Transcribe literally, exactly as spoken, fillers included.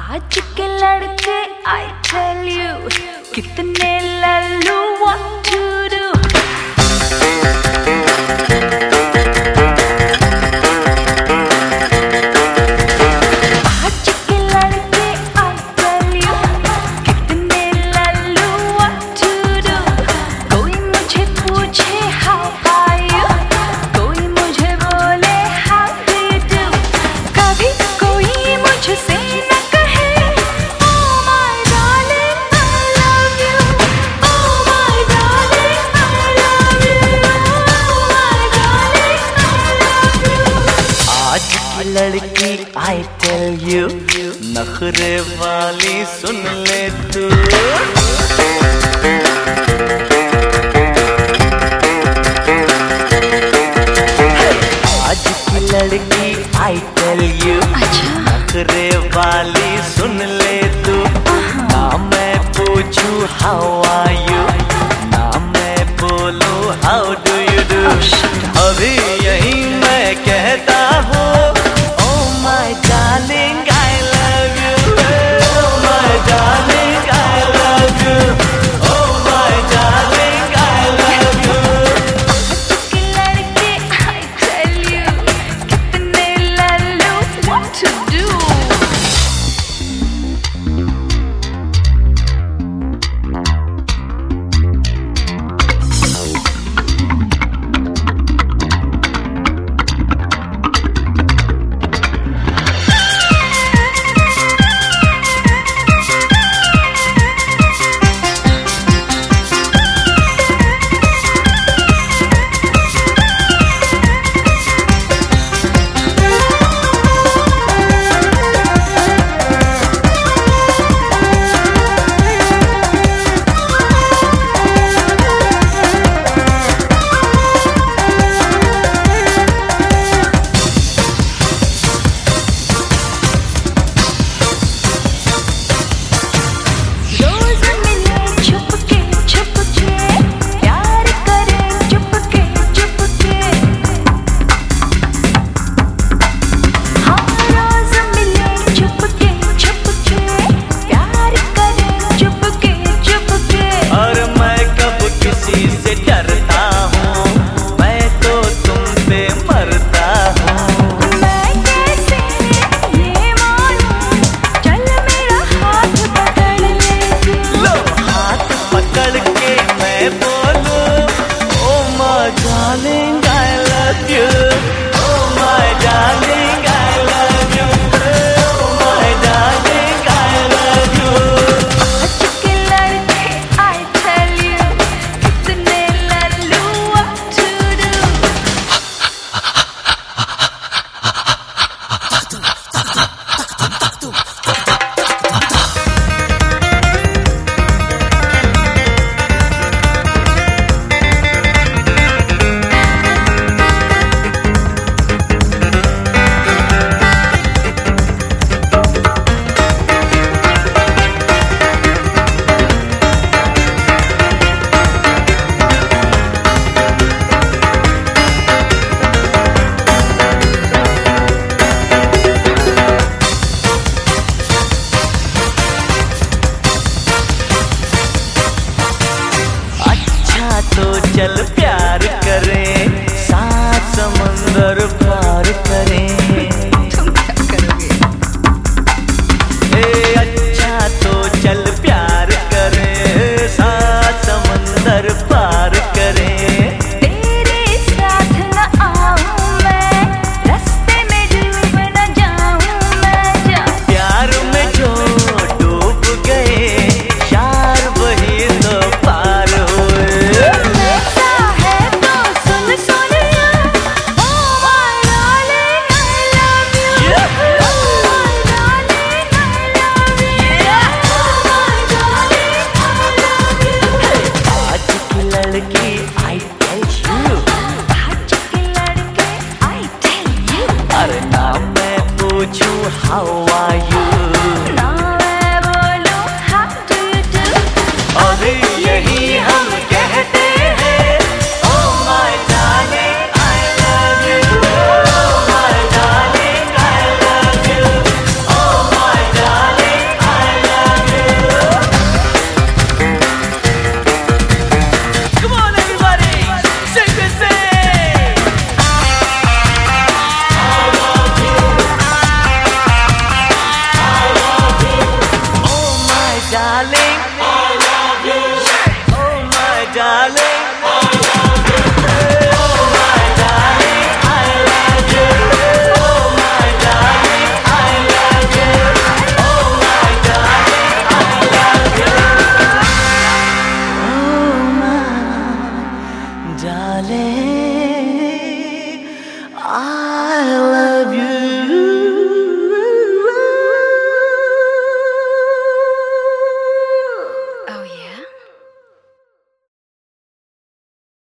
आज के लड़के I tell you कितने लल्लू what to do। आज के लड़के I tell you कितने लल्लू what to do। कोई मुझे पूछे how are you, कोई मुझे बोले how do you do। कभी कोई मुझसे लड़की I tell you नखरे वाली सुन ले तू। आज की लड़की I tell you नखरे वाली सुन ले तू। ना मैं पूछूं how are you, ना मैं बोलूं how do you do। अभी यही मैं कहता हूँ चल प्यार करें, साथ समंदर पार करें। तुम क्या करोगे? ए अच्छा तो चल प्यार करें, साथ समंदर पार करें। तेरे साथ न आऊं मैं, रास्ते में डूब न जाऊं मैं जा। प्यार में जो डूब गए, यार वही तो पार हुए। I tell you, आज के लड़के I tell you, अरे ना मैं पूछूं how are you,